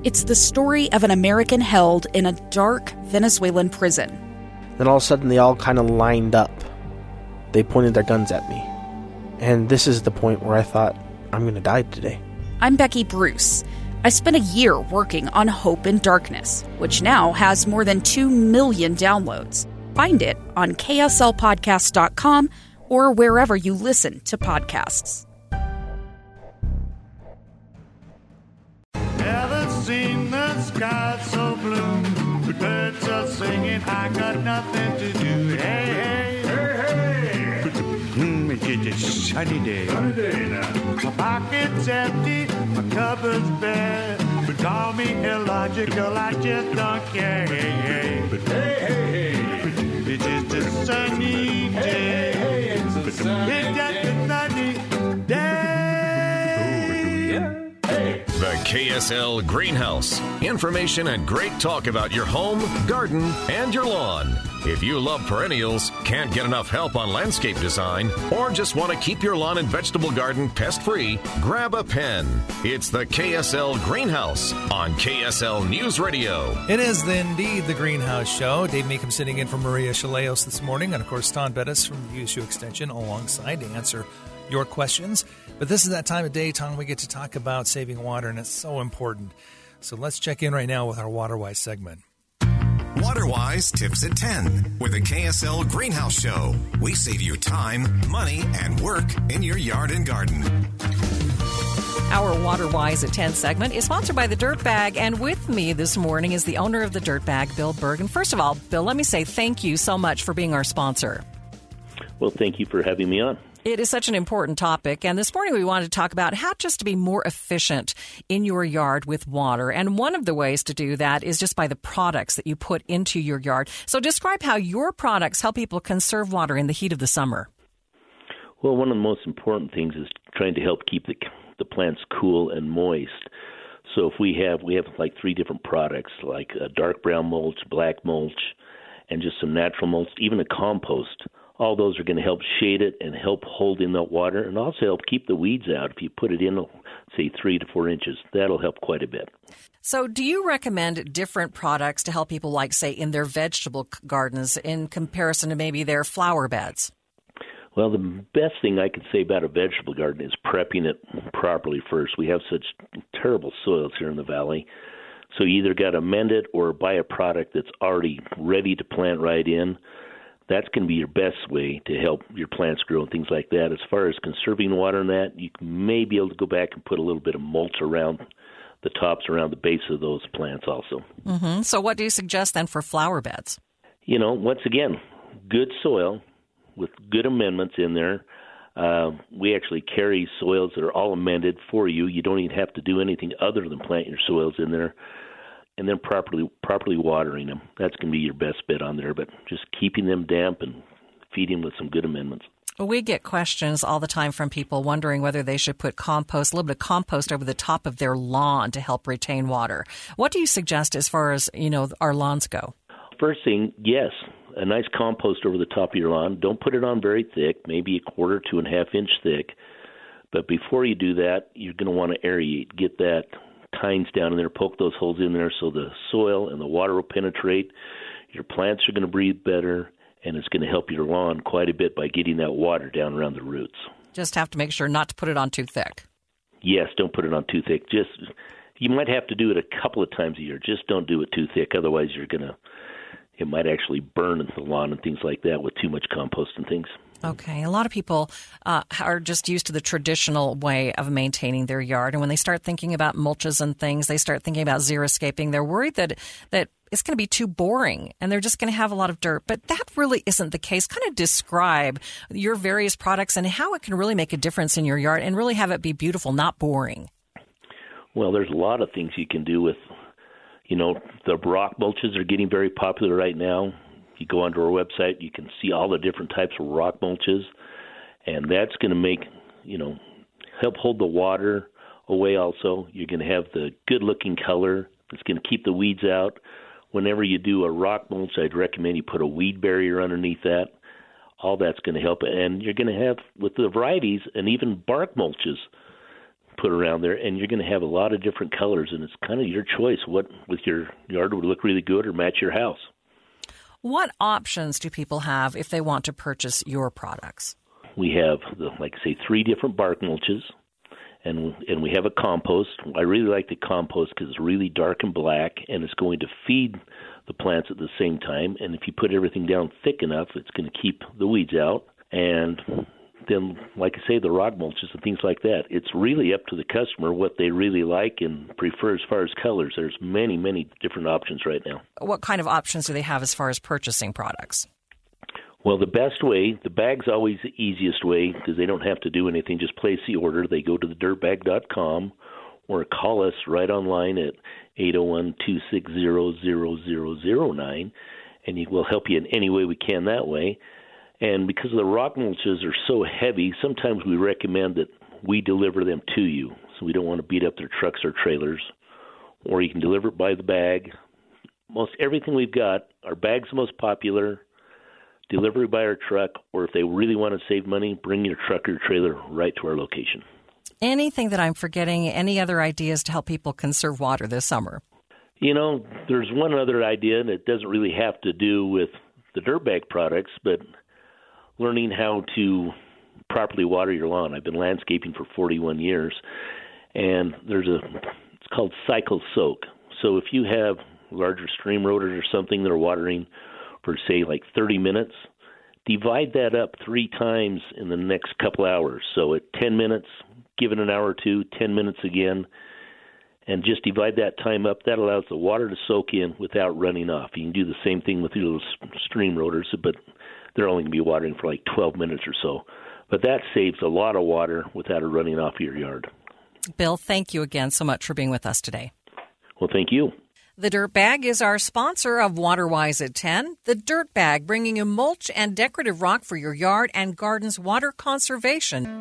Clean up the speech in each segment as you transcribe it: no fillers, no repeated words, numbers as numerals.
It's the story of an American held in a dark Venezuelan prison. Then all of a sudden they all kind of lined up. They pointed their guns at me. And this is the point where I thought, I'm going to die today. I'm Becky Bruce. I spent a year working on Hope in Darkness, which now has more than 2 million downloads. Find it on kslpodcast.com or wherever you listen to podcasts. Never seen the sky so blue. The birds are singing, I got nothing to do. Hey, hey, hey, hey. It's a sunny day. Sunny day now. My pocket's empty, my cupboard's bare. But call me illogical, I just don't care. Hey, hey, hey, hey, hey. It's just a sunny day. Hey, hey, it's a sunny day. The KSL Greenhouse. Information and great talk about your home, garden, and your lawn. If you love perennials, can't get enough help on landscape design, or just want to keep your lawn and vegetable garden pest-free, grab a pen. It's the KSL Greenhouse on KSL News Radio. It is indeed the Greenhouse Show. Dave Meekum sitting in for Maria Chaleos this morning, and of course Don Bettis from the USU Extension alongside to answer your questions. But this is that time of day, Tom, we get to talk about saving water, and it's so important. So let's check in right now with our WaterWise segment. WaterWise Tips at 10 with the KSL Greenhouse Show. We save you time, money, and work in your yard and garden. Our WaterWise at 10 segment is sponsored by the Dirt Bag, and with me this morning is the owner of the Dirt Bag, Bill Bergen. First of all, Bill, let me say thank you so much for being our sponsor. Well, thank you for having me on. It is such an important topic, and this morning we wanted to talk about how just to be more efficient in your yard with water. And one of the ways to do that is just by the products that you put into your yard. So describe how your products help people conserve water in the heat of the summer. Well, one of the most important things is trying to help keep the plants cool and moist. So if we have like 3 different products, like a dark brown mulch, black mulch, and just some natural mulch, even a compost. All those are going to help shade it and help hold in the water and also help keep the weeds out. If you put it in, say, 3 to 4 inches, that'll help quite a bit. So do you recommend different products to help people, like, say, in their vegetable gardens in comparison to maybe their flower beds? Well, the best thing I could say about a vegetable garden is prepping it properly first. We have such terrible soils here in the valley. So you either got to mend it or buy a product that's already ready to plant right in. That's going to be your best way to help your plants grow and things like that. As far as conserving water and that, you may be able to go back and put a little bit of mulch around the tops, around the base of those plants also. Mm-hmm. So what do you suggest then for flower beds? You know, once again, good soil with good amendments in there. We actually carry soils that are all amended for you. You don't even have to do anything other than plant your soils in there. And then properly watering them. That's going to be your best bet on there, but just keeping them damp and feeding with some good amendments. We get questions all the time from people wondering whether they should put compost, a little bit of compost over the top of their lawn to help retain water. What do you suggest as far as, our lawns go? First thing, yes, a nice compost over the top of your lawn. Don't put it on very thick, maybe 1/4 to 1/2 inch thick. But before you do that, you're going to want to aerate, get that tines down in there, poke those holes in there so the soil and the water will penetrate. Your plants are going to breathe better, and it's going to help your lawn quite a bit by getting that water down around the roots. Just have to make sure not to put it on too thick. Yes, don't put it on too thick. You might have to do it a couple of times a year. Just don't do it too thick. Otherwise, it might actually burn the lawn and things like that with too much compost and things. Okay. A lot of people are just used to the traditional way of maintaining their yard. And when they start thinking about mulches and things, they start thinking about xeriscaping. They're worried that it's going to be too boring and they're just going to have a lot of dirt. But that really isn't the case. Kind of describe your various products and how it can really make a difference in your yard and really have it be beautiful, not boring. Well, there's a lot of things you can do with, the rock mulches are getting very popular right now. You go onto our website, you can see all the different types of rock mulches, and that's going to make, help hold the water away also. You're going to have the good-looking color. It's going to keep the weeds out. Whenever you do a rock mulch, I'd recommend you put a weed barrier underneath that. All that's going to help. And you're going to have, with the varieties and even bark mulches, put around there, and you're going to have a lot of different colors, and it's kind of your choice what with your yard would look really good or match your house. What options do people have if they want to purchase your products? We have, like I say, 3 different bark mulches, and we have a compost. I really like the compost because it's really dark and black, and it's going to feed the plants at the same time. And if you put everything down thick enough, it's going to keep the weeds out. And then, like I say, the rock mulches and things like that. It's really up to the customer what they really like and prefer as far as colors. There's many, many different options right now. What kind of options do they have as far as purchasing products? Well, the best way, the bag's always the easiest way because they don't have to do anything. Just place the order. They go to thedirtbag.com or call us right online at 801-260-0009, and we'll help you in any way we can that way. And because the rock mulches are so heavy, sometimes we recommend that we deliver them to you. So we don't want to beat up their trucks or trailers. Or you can deliver it by the bag. Most everything we've got, our bag's the most popular, delivery by our truck, or if they really want to save money, bring your truck or trailer right to our location. Anything that I'm forgetting, any other ideas to help people conserve water this summer? You know, there's one other idea, and it doesn't really have to do with the Dirtbag products, but learning how to properly water your lawn. I've been landscaping for 41 years, and it's called Cycle Soak. So if you have larger stream rotors or something that are watering for, say, like 30 minutes, divide that up 3 times in the next couple hours. So at 10 minutes, give it an hour or two, 10 minutes again, and just divide that time up. That allows the water to soak in without running off. You can do the same thing with your little stream rotors, but they're only going to be watering for like 12 minutes or so. But that saves a lot of water without it running off your yard. Bill, thank you again so much for being with us today. Well, thank you. The Dirt Bag is our sponsor of WaterWise at 10. The Dirt Bag, bringing you mulch and decorative rock for your yard and garden's water conservation.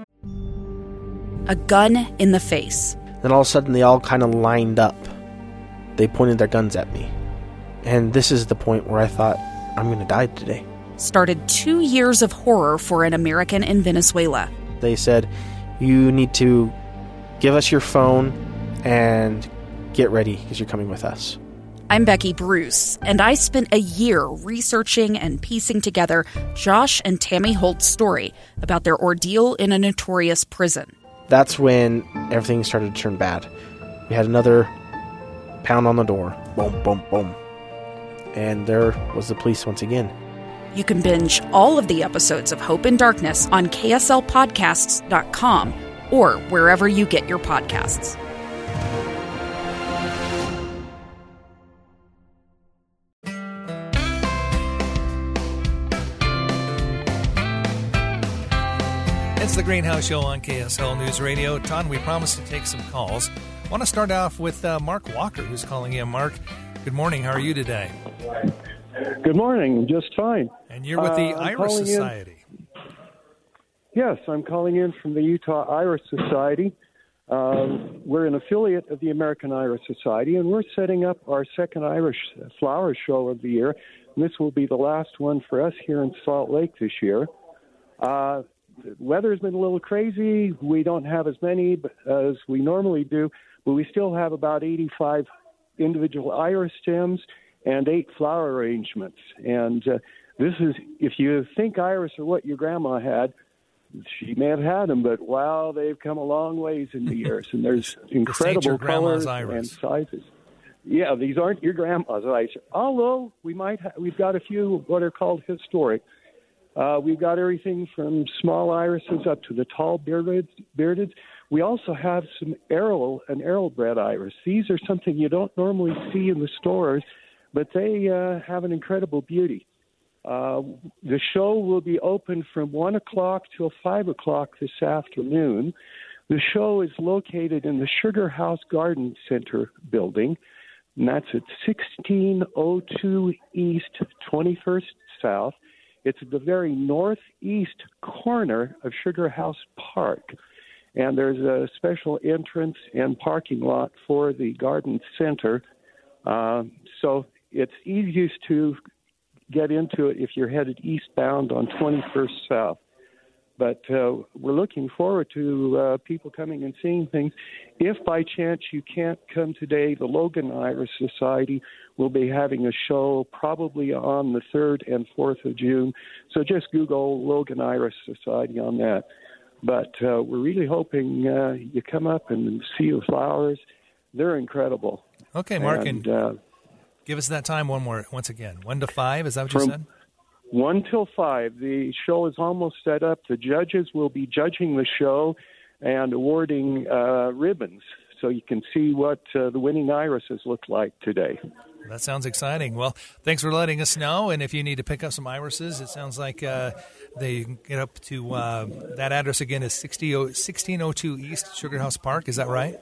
A gun in the face. Then all of a sudden they all kind of lined up. They pointed their guns at me. And this is the point where I thought, I'm going to die today. Started 2 years of horror for an American in Venezuela. They said, you need to give us your phone and get ready because you're coming with us. I'm Becky Bruce, and I spent a year researching and piecing together Josh and Tammy Holt's story about their ordeal in a notorious prison. That's when everything started to turn bad. We had another pound on the door. Boom, boom, boom. And there was the police once again. You can binge all of the episodes of Hope in Darkness on KSLPodcasts.com or wherever you get your podcasts. It's the Greenhouse Show on KSL News Radio. Todd, we promised to take some calls. I want to start off with Mark Walker, who's calling in. Mark, good morning. How are you today? Good morning. Just fine. And you're with the Iris Society. Yes, I'm calling in from the Utah Iris Society. We're an affiliate of the American Iris Society, and we're setting up our second Irish flower show of the year. And this will be the last one for us here in Salt Lake this year. The weather's been a little crazy. We don't have as many as we normally do, but we still have about 85 individual iris stems and 8 flower arrangements. And this is, if you think iris are what your grandma had, she may have had them, but wow, they've come a long ways in the years, and there's incredible colors and sizes. Yeah, these aren't your grandma's iris, although we've got a few what are called historic. We've got everything from small irises up to the tall bearded. We also have some arrowbred iris. These are something you don't normally see in the stores, but they have an incredible beauty. The show will be open from 1 o'clock till 5 o'clock this afternoon. The show is located in the Sugar House Garden Center building, and that's at 1602 East, 21st South. It's at the very northeast corner of Sugar House Park, and there's a special entrance and parking lot for the garden center. So it's easiest to get into it if you're headed eastbound on 21st South. But we're looking forward to people coming and seeing things. If by chance you can't come today, the Logan Iris Society will be having a show probably on the 3rd and 4th of June. So just Google Logan Iris Society on that. But we're really hoping you come up and see the flowers. They're incredible. Okay, Mark, and give us that time once again. 1 to 5, is that what you said? 1 till 5. The show is almost set up. The judges will be judging the show and awarding ribbons, so you can see what the winning irises look like today. That sounds exciting. Well, thanks for letting us know. And if you need to pick up some irises, it sounds like they can get up to that address again is 1602 East Sugar House Park. Is that right?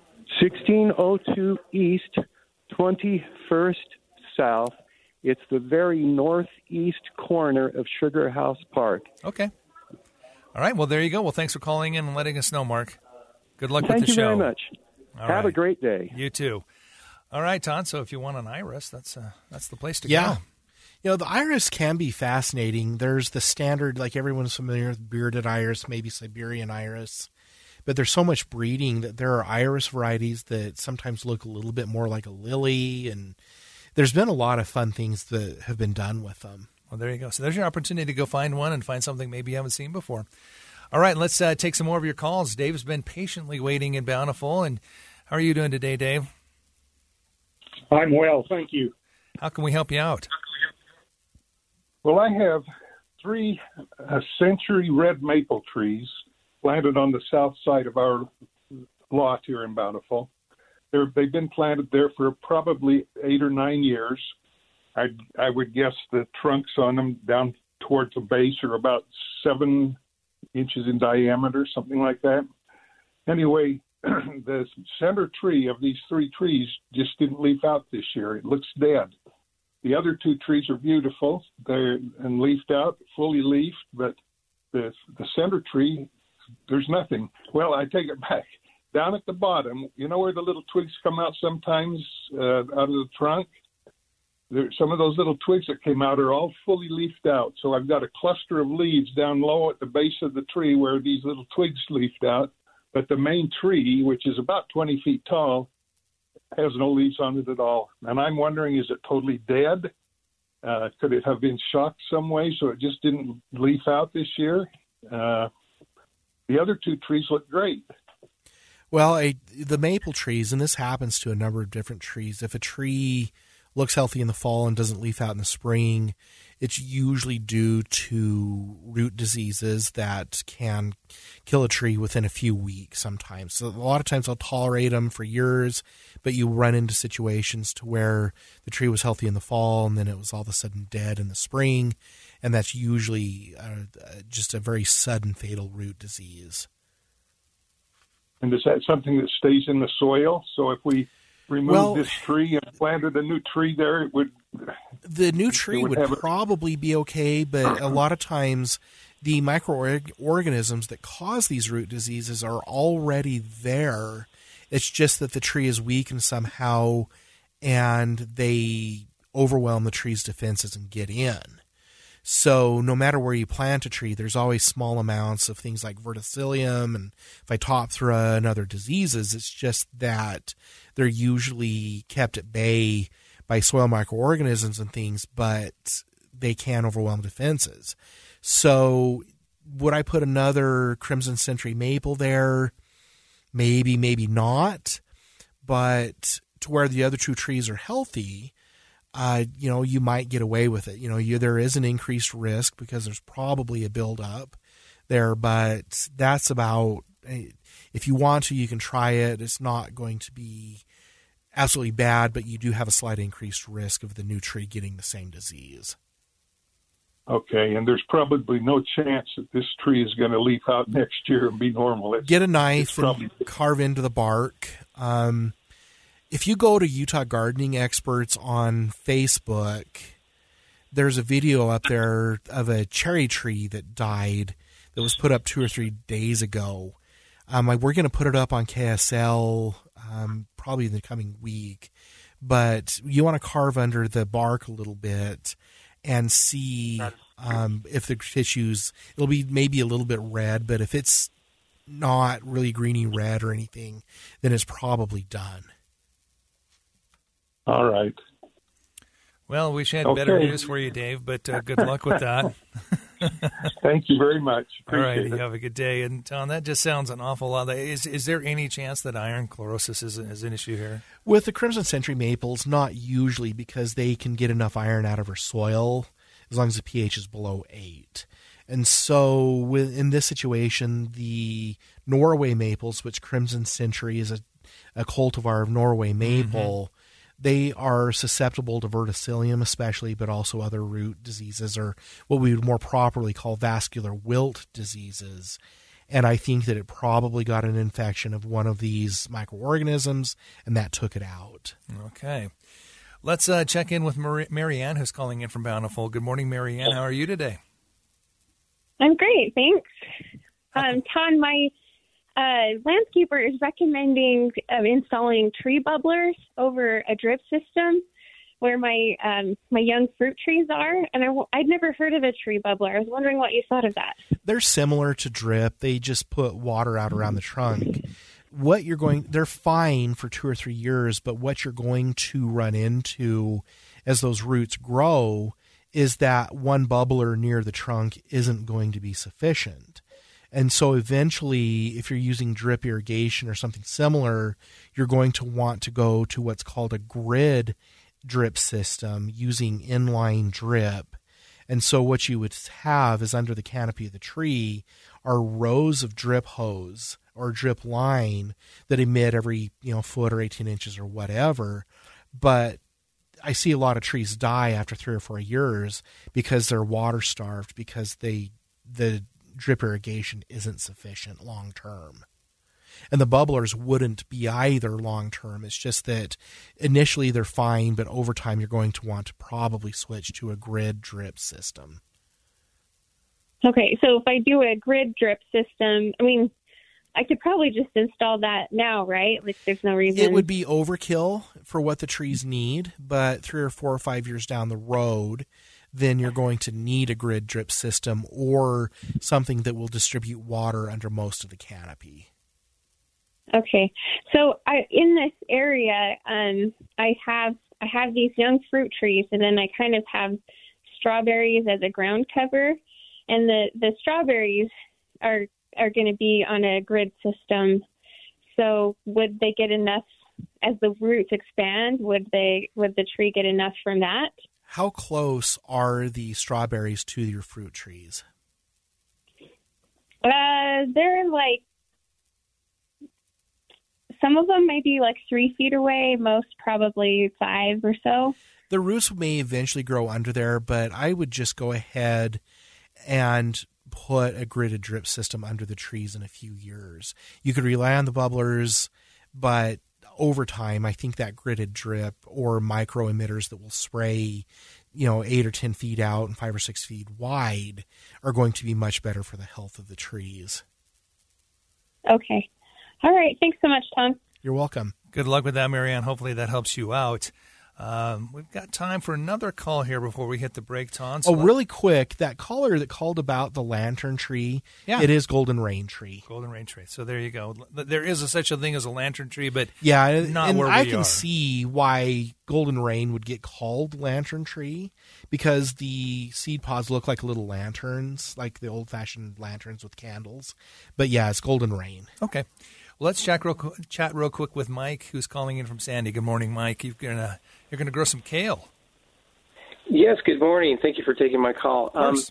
1602 East, 21st South. It's the very northeast corner of Sugar House Park. Okay. All right. Well, there you go. Well, thanks for calling in and letting us know, Mark. Good luck with the show. Thank you very much. Have a great day. You too. All right, Todd. So if you want an iris, that's the place to go. Yeah. The iris can be fascinating. There's the standard, like everyone's familiar with bearded iris, maybe Siberian iris. But there's so much breeding that there are iris varieties that sometimes look a little bit more like a lily, and there's been a lot of fun things that have been done with them. Well, there you go. So there's your opportunity to go find one and find something maybe you haven't seen before. All right, let's take some more of your calls. Dave's been patiently waiting in Bountiful. And how are you doing today, Dave? I'm well, thank you. How can we help you out? Well, I have 3 century red maple trees planted on the south side of our lot here in Bountiful. They've been planted there for probably 8 or 9 years. I would guess the trunks on them down towards the base are about 7 inches in diameter, something like that. Anyway, the center tree of these 3 trees just didn't leaf out this year. It looks dead. The other 2 trees are beautiful. They're and leafed out, fully leafed, but the center tree, there's nothing. Well, I take it back. Down at the bottom, you know where the little twigs come out sometimes out of the trunk? Some of those little twigs that came out are all fully leafed out. So I've got a cluster of leaves down low at the base of the tree where these little twigs leafed out. But the main tree, which is about 20 feet tall, has no leaves on it at all. And I'm wondering, is it totally dead? Could it have been shocked some way so it just didn't leaf out this year? The other 2 trees look great. Well, the maple trees, and this happens to a number of different trees, if a tree looks healthy in the fall and doesn't leaf out in the spring, it's usually due to root diseases that can kill a tree within a few weeks sometimes. So a lot of times they'll tolerate them for years, but you run into situations to where the tree was healthy in the fall and then it was all of a sudden dead in the spring, and that's usually just a very sudden fatal root disease. And is that something that stays in the soil? So if we remove this tree and planted a new tree there, the new tree would probably be okay, but a lot of times the microorganisms that cause these root diseases are already there. It's just that the tree is weakened somehow and they overwhelm the tree's defenses and get in. So no matter where you plant a tree, there's always small amounts of things like verticillium and Phytophthora and other diseases. It's just that they're usually kept at bay by soil microorganisms and things, but they can overwhelm defenses. So would I put another Crimson Century maple there? Maybe, maybe not. But to where the other 2 trees are healthy, you might get away with it. There is an increased risk because there's probably a buildup there, but that's about, if you want to, you can try it. It's not going to be absolutely bad, but you do have a slight increased risk of the new tree getting the same disease. Okay, and there's probably no chance that this tree is going to leaf out next year and be normal. Get a knife and carve into the bark. If you go to Utah Gardening Experts on Facebook, there's a video up there of a cherry tree that died that was put up 2 or 3 days ago. We're going to put it up on KSL probably in the coming week. But you want to carve under the bark a little bit and see If the tissues, it'll be maybe a little bit red, but if it's not really greeny red or anything, then it's probably done. All right. Well, we should have better news for you, Dave, but good luck with that. Thank you very much. All right, Appreciate you it. have a good day. And Tom, that just sounds an awful lot. Is there any chance that iron chlorosis is an issue here? With the Crimson Century maples, not usually, because they can get enough iron out of our soil as long as the pH is below 8. And so in this situation, the Norway maples, which Crimson Century is a cultivar of Norway maple, they are susceptible to verticillium especially, but also other root diseases, or what we would more properly call vascular wilt diseases. And I think that it probably got an infection of one of these microorganisms, and that took it out. Okay. Let's check in with Marianne, who's calling in from Bountiful. Good morning, Marianne. How are you today? I'm great, thanks. Ton, my landscaper is recommending installing tree bubblers over a drip system where my young fruit trees are, and I'd never heard of a tree bubbler. I was wondering what you thought of that. They're similar to drip. They just put water out around the trunk. They're fine for 2 or 3 years, but what you're going to run into as those roots grow is that one bubbler near the trunk isn't going to be sufficient. And so eventually, if you're using drip irrigation or something similar, you're going to want to go to what's called a grid drip system using inline drip. And so what you would have is under the canopy of the tree are rows of drip hose or drip line that emit every foot or 18 inches or whatever. But I see a lot of trees die after 3 or 4 years because they're water starved, because the drip irrigation isn't sufficient long term. And the bubblers wouldn't be either long term. It's just that initially they're fine, but over time you're going to want to probably switch to a grid drip system. Okay, so if I do a grid drip system, I could probably just install that now, right? Like, there's no reason. It would be overkill for what the trees need, but 3 or 4 or 5 years down the road, then you're going to need a grid drip system or something that will distribute water under most of the canopy. Okay, so in this area, I have these young fruit trees, and then I kind of have strawberries as a ground cover, and the strawberries are going to be on a grid system. So would they get enough as the roots expand? Would the tree get enough from that? How close are the strawberries to your fruit trees? They're like, some of them may be like 3 feet away, most probably 5 or so. The roots may eventually grow under there, but I would just go ahead and put a gridded drip system under the trees in a few years. You could rely on the bubblers, but over time, I think that gridded drip or micro emitters that will spray, 8 or 10 feet out and 5 or 6 feet wide are going to be much better for the health of the trees. Okay. All right. Thanks so much, Tom. You're welcome. Good luck with that, Marianne. Hopefully that helps you out. We've got time for another call here before we hit the break, Tom. So really quick, that caller that called about the lantern tree, it is golden rain tree. Golden rain tree. So there you go. There is such a thing as a lantern tree, but not and where I we can are. see why golden rain would get called lantern tree, because the seed pods look like little lanterns, like the old-fashioned lanterns with candles. But yeah, it's golden rain. Okay. Well, let's chat real quick with Mike, who's calling in from Sandy. Good morning, Mike. You're gonna grow some kale. Yes, good morning. Thank you for taking my call.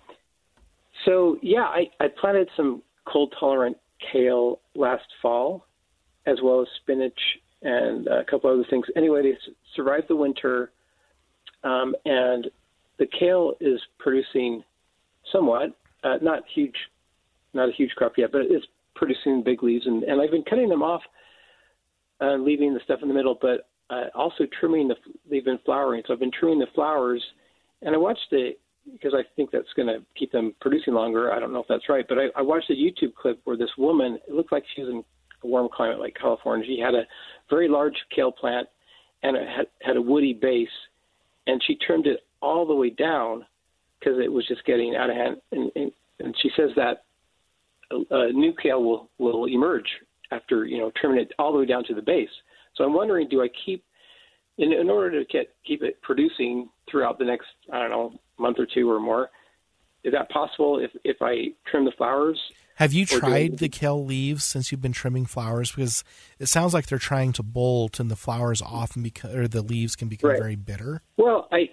I planted some cold-tolerant kale last fall, as well as spinach and a couple other things. Anyway, they survived the winter, and the kale is producing somewhat, not a huge crop yet, but it's producing big leaves, and I've been cutting them off, leaving the stuff in the middle, but also trimming they've been flowering. So I've been trimming the flowers, and I watched because I think that's going to keep them producing longer. I don't know if that's right, but I watched a YouTube clip where this woman, it looked like she was in a warm climate like California. She had a very large kale plant, and it had a woody base, and she trimmed it all the way down because it was just getting out of hand. And she says that new kale will emerge after, trimming it all the way down to the base. So I'm wondering, do I keep, in order to keep it producing throughout the next, month or two or more, is that possible if I trim the flowers? Have you tried the kale leaves since you've been trimming flowers? Because it sounds like they're trying to bolt, and the flowers often or the leaves can become very bitter. Well, I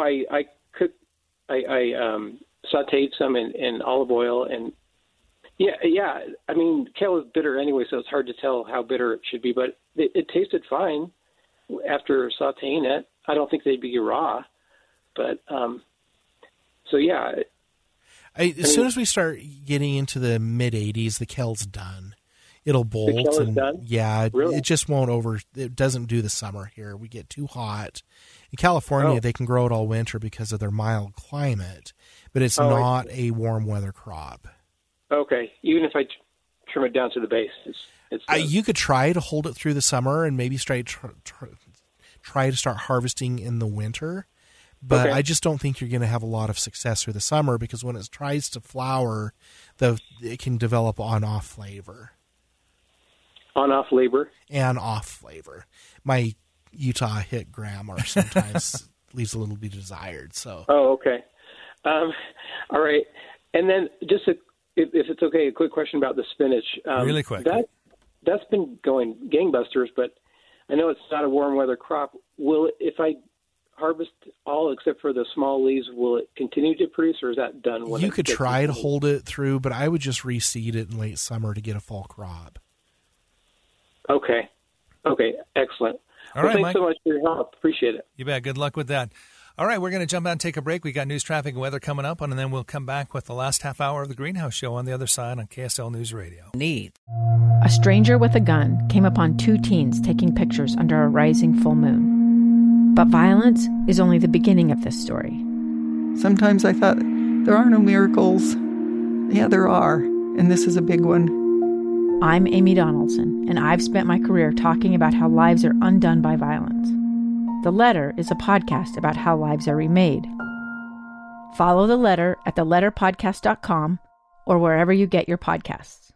sautéed some in olive oil, and yeah. I mean, kale is bitter anyway, so it's hard to tell how bitter it should be. But it tasted fine after sautéing it. I don't think they'd be raw, but so yeah. As soon as we start getting into the mid-80s, the kale's done. It'll bolt. The kale is done? Yeah, really? It just won't it doesn't do the summer here. We get too hot. In California, they can grow it all winter because of their mild climate, but it's not a warm weather crop. Okay, even if I trim it down to the base, it's you could try to hold it through the summer and maybe try to start harvesting in the winter. But I just don't think you're going to have a lot of success through the summer because when it tries to flower, it can develop on-off flavor. On-off labor? And off flavor. My Utah hit grammar sometimes leaves a little bit desired. So. Oh, okay. All right. And then just if it's okay, a quick question about the spinach. Really quick. That's been going gangbusters, but I know it's not a warm weather crop. If I harvest all except for the small leaves, will it continue to produce, or is that done? You could try to hold it through, but I would just reseed it in late summer to get a fall crop. Okay, excellent. Thanks Mike. so much for your help. Appreciate it. You bet. Good luck with that. All right, we're going to jump out and take a break. We got news, traffic, and weather coming up, and then we'll come back with the last half hour of the Greenhouse Show on the other side on KSL News Radio. A stranger with a gun came upon two teens taking pictures under a rising full moon. But violence is only the beginning of this story. Sometimes I thought, there are no miracles. Yeah, there are, and this is a big one. I'm Amy Donaldson, and I've spent my career talking about how lives are undone by violence. The Letter is a podcast about how lives are remade. Follow The Letter at theletterpodcast.com or wherever you get your podcasts.